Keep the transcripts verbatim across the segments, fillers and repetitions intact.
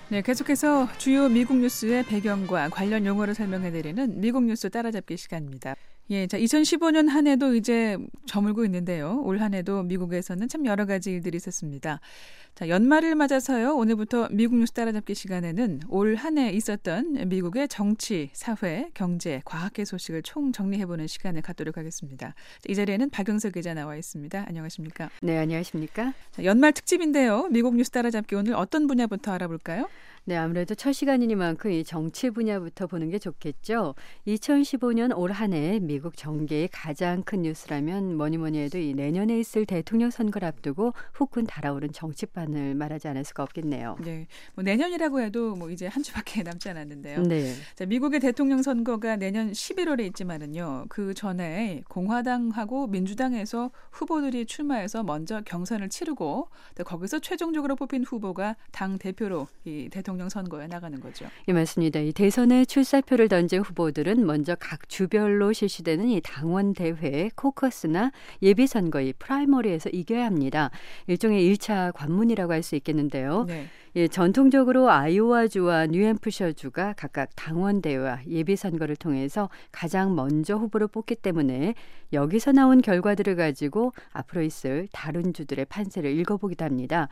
네, 계속해서 주요 미국 뉴스의 배경과 관련 용어를 설명해드리는 미국 뉴스 따라잡기 시간입니다. 예, 자, 이천십오 년 한 해도 이제 저물고 있는데요. 올 한 해도 미국에서는 참 여러 가지 일들이 있었습니다. 자, 연말을 맞아서요. 오늘부터 미국 뉴스 따라잡기 시간에는 올 한 해 있었던 미국의 정치, 사회, 경제, 과학계 소식을 총 정리해보는 시간을 갖도록 하겠습니다. 자, 이 자리에는 박영석 기자 나와 있습니다. 안녕하십니까? 네, 안녕하십니까? 자, 연말 특집인데요. 미국 뉴스 따라잡기 오늘 어떤 분야부터 알아볼까요? 네, 아무래도 첫 시간이니만큼 이 정치 분야부터 보는 게 좋겠죠. 이천십오 년 올 한 해 미국 정계의 가장 큰 뉴스라면 뭐니 뭐니 해도 이 내년에 있을 대통령 선거를 앞두고 후끈 달아오른 정치판을 말하지 않을 수가 없겠네요. 네, 뭐 내년이라고 해도 뭐 이제 한 주밖에 남지 않았는데요. 네. 자, 미국의 대통령 선거가 내년 십일월에 있지만은요, 그 전에 공화당하고 민주당에서 후보들이 출마해서 먼저 경선을 치르고 또 거기서 최종적으로 뽑힌 후보가 당 대표로 이 대통령 선거에 나가는 거죠. 예, 맞습니다. 이 대선에 출사표를 던진 후보들은 먼저 각 주별로 실시되는 이 당원 대회, 코커스나 예비 선거, 이 프라이머리에서 이겨야 합니다. 일종의 일 차 관문이라고 할 수 있겠는데요. 네. 예, 전통적으로 아이오와주와 뉴햄프셔주가 각각 당원 대회와 예비 선거를 통해서 가장 먼저 후보를 뽑기 때문에 여기서 나온 결과들을 가지고 앞으로 있을 다른 주들의 판세를 읽어보기도 합니다.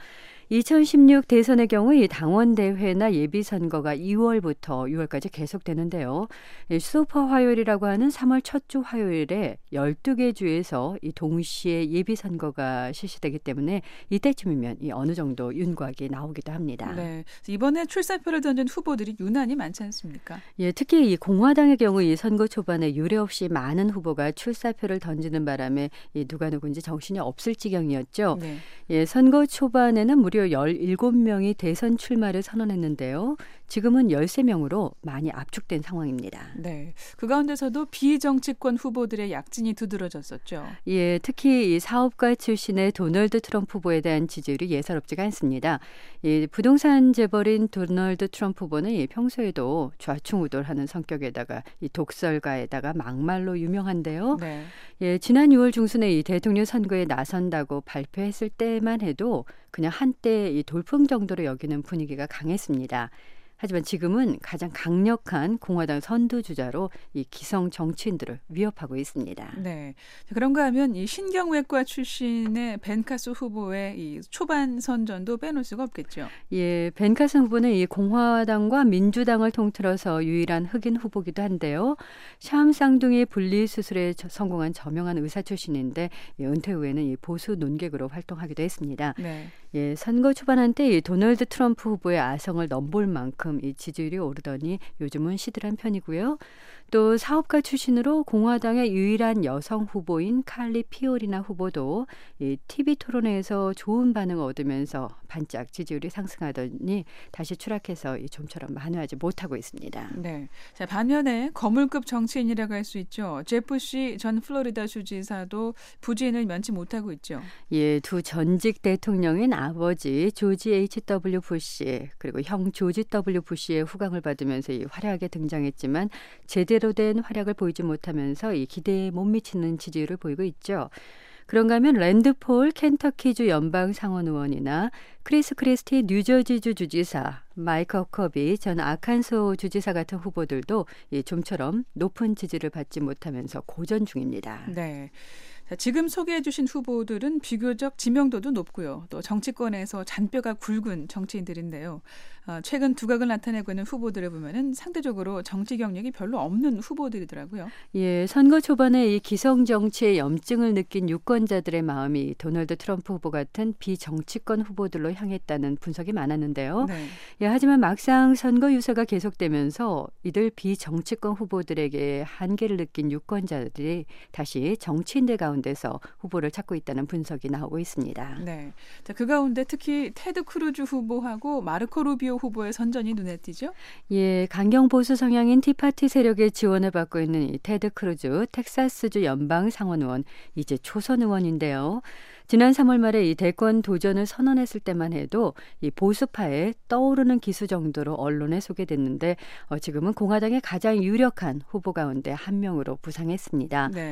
이천십육 대선의 경우 이 당원 대회나 예비 선거가 이월부터 유월까지 계속되는데요. 이 슈퍼 화요일이라고 하는 삼월 첫 주 화요일에 열두 개 주에서 이 동시에 예비 선거가 실시되기 때문에 이때쯤이면 이 어느 정도 윤곽이 나오기도 합니다. 네, 이번에 출사표를 던진 후보들이 유난히 많지 않습니까? 예, 특히 이 공화당의 경우 이 선거 초반에 유례 없이 많은 후보가 출사표를 던지는 바람에 이 누가 누군지 정신이 없을 지경이었죠. 네. 예, 선거 초반에는 무려 열일곱 명이 대선 출마를 선언했는데요. 지금은 열세 명으로 많이 압축된 상황입니다. 네, 그 가운데서도 비정치권 후보들의 약진이 두드러졌었죠. 예, 특히 이 사업가 출신의 도널드 트럼프 후보에 대한 지지율이 예사롭지가 않습니다. 이 부동산 재벌인 도널드 트럼프 후보는 이 평소에도 좌충우돌하는 성격에다가 이 독설가에다가 막말로 유명한데요. 네. 예, 지난 유월 중순에 이 대통령 선거에 나선다고 발표했을 때만 해도 그냥 한때 이 돌풍 정도로 여기는 분위기가 강했습니다. 하지만 지금은 가장 강력한 공화당 선두주자로 이 기성 정치인들을 위협하고 있습니다. 네, 그런가 하면 이 신경외과 출신의 벤 카스 후보의 이 초반 선전도 빼놓을 수가 없겠죠. 예, 벤 카스 후보는 이 공화당과 민주당을 통틀어서 유일한 흑인 후보기도 한데요. 샴 쌍둥이 분리 수술에 성공한 저명한 의사 출신인데 예, 은퇴 후에는 이 보수 논객으로 활동하기도 했습니다. 네. 예, 선거 초반 한때 이 도널드 트럼프 후보의 아성을 넘볼 만큼 이 지지율이 오르더니 요즘은 시들한 편이고요. 또 사업가 출신으로 공화당의 유일한 여성 후보인 칼리 피오리나 후보도 이 티비 토론회에서 좋은 반응을 얻으면서 반짝 지지율이 상승하더니 다시 추락해서 이 좀처럼 만회하지 못하고 있습니다. 네, 자, 반면에 거물급 정치인이라고 할 수 있죠. 제프 씨 전 플로리다 주지사도 부진을 면치 못하고 있죠. 예, 두 전직 대통령인 아버지 조지 에이치 더블유 부시 그리고 형 조지 더블유 부시의 후광을 받으면서 이 화려하게 등장했지만 제대로 된 활약을 보이지 못하면서 이 기대에 못 미치는 지지율을 보이고 있죠. 그런가 하면 랜드폴 켄터키주 연방 상원 의원이나 크리스 크리스티 뉴저지주 주지사, 마이크 허커비 전 아칸소 주지사 같은 후보들도 이 좀처럼 높은 지지를 받지 못하면서 고전 중입니다. 네. 자, 지금 소개해 주신 후보들은 비교적 지명도도 높고요. 또 정치권에서 잔뼈가 굵은 정치인들인데요. 어, 최근 두각을 나타내고 있는 후보들을 보면은 상대적으로 정치 경력이 별로 없는 후보들이더라고요. 예, 선거 초반에 이 기성 정치의 염증을 느낀 유권자들의 마음이 도널드 트럼프 후보 같은 비정치권 후보들로 향했다는 분석이 많았는데요. 네. 예, 하지만 막상 선거 유세가 계속되면서 이들 비정치권 후보들에게 한계를 느낀 유권자들이 다시 정치인들 가운데서 후보를 찾고 있다는 분석이 나오고 있습니다. 네. 자, 그 가운데 특히 테드 크루즈 후보하고 마르코 루비오 후보의 선전이 눈에 띄죠? 예, 강경 보수 성향인 티파티 세력의 지원을 받고 있는 이 테드 크루즈 텍사스주 연방 상원 의원, 이제 초선 의원인데요. 지난 삼월 말에 이 대권 도전을 선언했을 때만 해도 이 보수파의 떠오르는 기수 정도로 언론에 소개됐는데 어, 지금은 공화당의 가장 유력한 후보 가운데 한 명으로 부상했습니다. 네.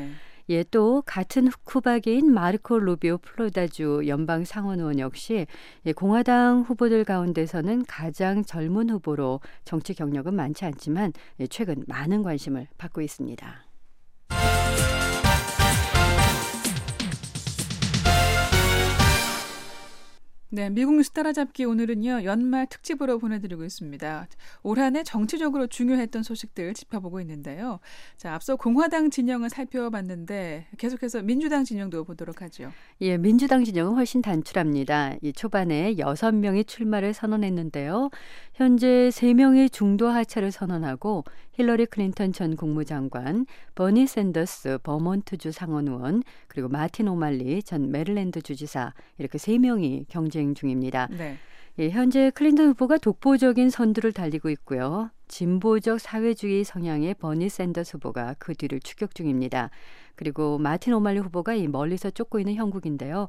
예, 또 같은 후박인 마르코 루비오 플로리다주 연방 상원 의원 역시 예, 공화당 후보들 가운데서는 가장 젊은 후보로 정치 경력은 많지 않지만 예, 최근 많은 관심을 받고 있습니다. 네, 미국 뉴스 따라잡기 오늘은요 연말 특집으로 보내드리고 있습니다. 올 한 해 정치적으로 중요했던 소식들 짚어보고 있는데요. 자, 앞서 공화당 진영을 살펴봤는데 계속해서 민주당 진영도 보도록 하죠. 예, 민주당 진영은 훨씬 단출합니다. 이 초반에 여섯 명이 출마를 선언했는데요. 현재 세 명이 중도 하차를 선언하고 힐러리 클린턴 전 국무장관, 버니 샌더스 버몬트주 상원의원, 그리고 마틴 오말리 전 메릴랜드 주지사 이렇게 세 명이 경쟁 중입니다. 네. 예, 현재 클린턴 후보가 독보적인 선두를 달리고 있고요. 진보적 사회주의 성향의 버니 샌더스 후보가 그 뒤를 추격 중입니다. 그리고 마틴 오말리 후보가 이 멀리서 쫓고 있는 형국인데요.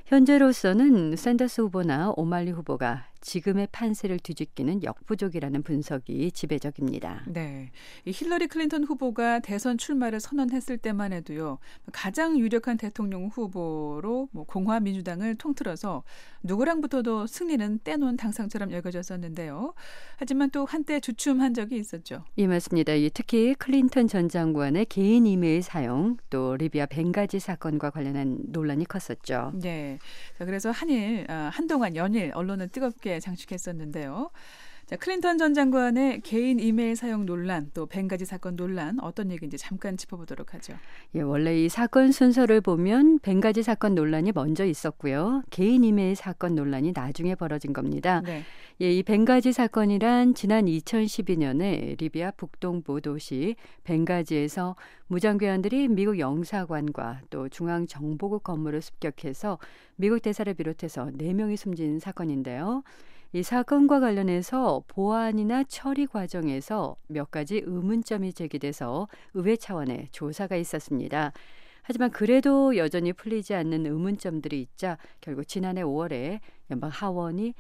현재로서는 샌더스 후보나 오말리 후보가 지금의 판세를 뒤집기는 역부족이라는 분석이 지배적입니다. 네, 이 힐러리 클린턴 후보가 대선 출마를 선언했을 때만 해도요 가장 유력한 대통령 후보로 뭐 공화 민주당을 통틀어서 누구랑 붙어도 승리는 떼놓은 당상처럼 여겨졌었는데요. 하지만 또 한때 주춤한 적이 있었죠. 예, 맞습니다. 특히 클린턴 전 장관의 개인 이메일 사용, 또 리비아 벵가지 사건과 관련한 논란이 컸었죠. 네, 자, 그래서 한일 아, 한동안 연일 언론을 뜨겁게 장식했었는데요. 자, 클린턴 전 장관의 개인 이메일 사용 논란, 또 벵가지 사건 논란 어떤 얘기인지 잠깐 짚어보도록 하죠. 예, 원래 이 사건 순서를 보면 벵가지 사건 논란이 먼저 있었고요. 개인 이메일 사건 논란이 나중에 벌어진 겁니다. 네. 예, 이 벵가지 사건이란 지난 이천십이 년에 리비아 북동부 도시 벵가지에서 무장괴한들이 미국 영사관과 또 중앙정보국 건물을 습격해서 미국 대사를 비롯해서 네 명이 숨진 사건인데요. 이 사건과 관련해서 보안이나 처리 과정에서 몇 가지 의문점이 제기돼서 의회 차원의 조사가 있었습니다. 하지만 그래도 여전히 풀리지 않는 의문점들이 있자 결국 지난해 오월에 연방 하원이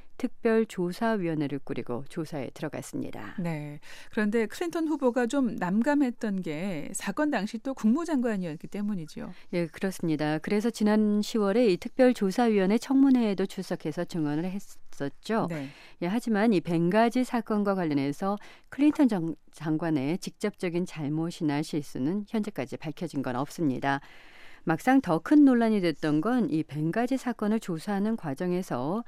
특별조사위원회를 꾸리고 조사에 들어갔습니다. 네. 그런데 클린턴 후보가 좀 난감했던 게 사건 당시 또 국무장관이었기 때문이죠. 예, 그렇습니다. 그래서 지난 시월에 이 특별조사위원회 청문회에도 출석해서 증언을 했었죠. 네. 예, 하지만 이 벵가지 사건과 관련해서 클린턴 정, 장관의 직접적인 잘못이나 실수는 현재까지 밝혀진 건 없습니다. 막상 더 큰 논란이 됐던 건 이 벵가지 사건을 조사하는 과정에서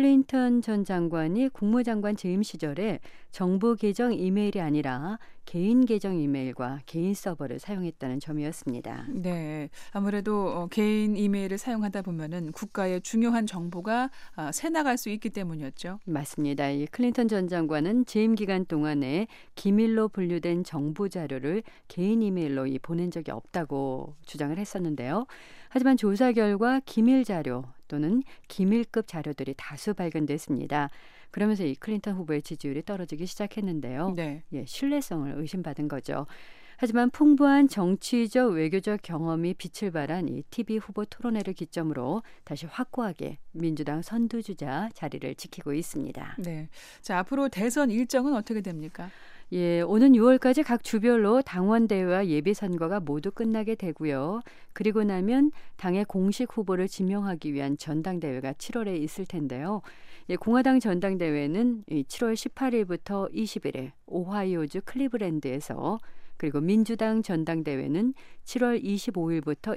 클린턴 전 장관이 국무장관 재임 시절에 정부 계정 이메일이 아니라 개인 계정 이메일과 개인 서버를 사용했다는 점이었습니다. 네, 아무래도 어, 개인 이메일을 사용하다 보면은 국가의 중요한 정보가 아, 새나갈 수 있기 때문이었죠. 맞습니다. 이 클린턴 전 장관은 재임 기간 동안에 기밀로 분류된 정부 자료를 개인 이메일로 이 보낸 적이 없다고 주장을 했었는데요. 하지만 조사 결과 기밀 자료 또는 기밀급 자료들이 다수 발견됐습니다. 그러면서 이 클린턴 후보의 지지율이 떨어지기 시작했는데요. 네. 예, 신뢰성을 의심받은 거죠. 하지만 풍부한 정치적 외교적 경험이 빛을 발한 이 티비 후보 토론회를 기점으로 다시 확고하게 민주당 선두주자 자리를 지키고 있습니다. 네. 자, 앞으로 대선 일정은 어떻게 됩니까? 예, 오는 유월까지 각 주별로 당원대회와 예비선거가 모두 끝나게 되고요. 그리고 나면 당의 공식 후보를 지명하기 위한 전당대회가 칠월에 있을 텐데요. 예, 공화당 전당대회는 칠월 십팔일부터 이십일일 오하이오주 클리브랜드에서, 그리고 민주당 전당대회는 칠월 이십오일부터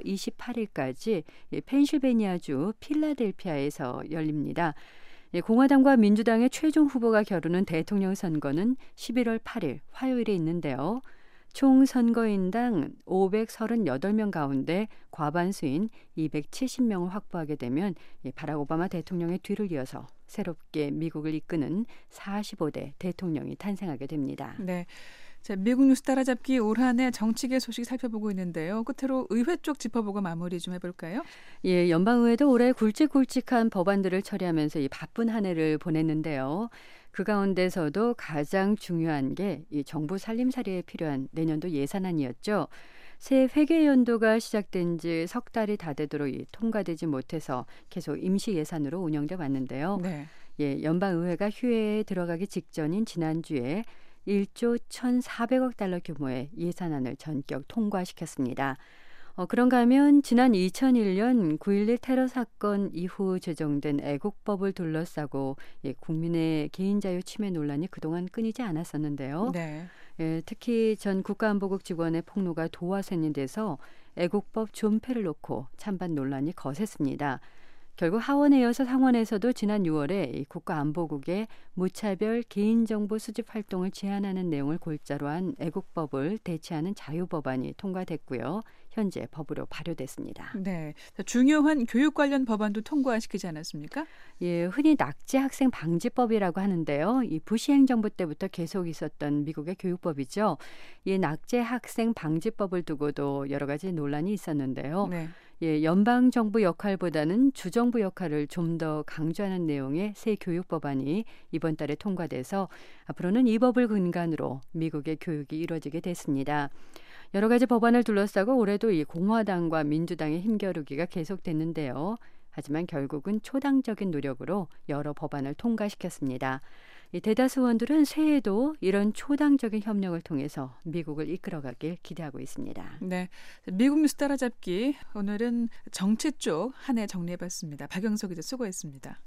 이십팔일까지 펜실베니아주 필라델피아에서 열립니다. 공화당과 민주당의 최종 후보가 겨루는 대통령 선거는 십일월 팔일 화요일에 있는데요. 총 선거인당 오백삼십팔 명 가운데 과반수인 이백칠십 명을 확보하게 되면 바락 오바마 대통령의 뒤를 이어서 새롭게 미국을 이끄는 사십오 대 대통령이 탄생하게 됩니다. 네. 자, 미국 뉴스 따라잡기 올 한 해 정치계 소식 살펴보고 있는데요. 끝으로 의회 쪽 짚어보고 마무리 좀 해볼까요? 예, 연방의회도 올해 굵직굵직한 법안들을 처리하면서 이 바쁜 한 해를 보냈는데요. 그 가운데서도 가장 중요한 게 이 정부 살림살이에 필요한 내년도 예산안이었죠. 새 회계 연도가 시작된 지 석 달이 다 되도록 이 통과되지 못해서 계속 임시 예산으로 운영돼 왔는데요. 네. 예, 연방의회가 휴회에 들어가기 직전인 지난주에 일조 천사백억 달러 규모의 예산안을 전격 통과시켰습니다. 어, 그런가 하면 지난 이천일 년 구일일 테러 사건 이후 제정된 애국법을 둘러싸고 예, 국민의 개인 자유 침해 논란이 그동안 끊이지 않았었는데요. 네. 예, 특히 전 국가안보국 직원의 폭로가 도화선이 돼서 애국법 존폐를 놓고 찬반 논란이 거셌습니다. 결국 하원에 이어서 상원에서도 지난 유월에 이 국가안보국의 무차별 개인정보 수집 활동을 제한하는 내용을 골자로 한 애국법을 대체하는 자유법안이 통과됐고요. 현재 법으로 발효됐습니다. 네, 중요한 교육 관련 법안도 통과시키지 않았습니까? 예, 흔히 낙제 학생 방지법이라고 하는데요. 이 부시 행정부 때부터 계속 있었던 미국의 교육법이죠. 이 낙제 학생 방지법을 두고도 여러 가지 논란이 있었는데요. 네. 예, 연방 정부 역할보다는 주정부 역할을 좀 더 강조하는 내용의 새 교육 법안이 이번 달에 통과돼서 앞으로는 이 법을 근간으로 미국의 교육이 이루어지게 됐습니다. 여러 가지 법안을 둘러싸고 올해도 이 공화당과 민주당의 힘겨루기가 계속됐는데요. 하지만 결국은 초당적인 노력으로 여러 법안을 통과시켰습니다. 이 대다수 의원들은 새해에도 이런 초당적인 협력을 통해서 미국을 이끌어가길 기대하고 있습니다. 네, 미국 뉴스 따라잡기 오늘은 정치 쪽 한 해 정리해봤습니다. 박영석 기자 수고했습니다.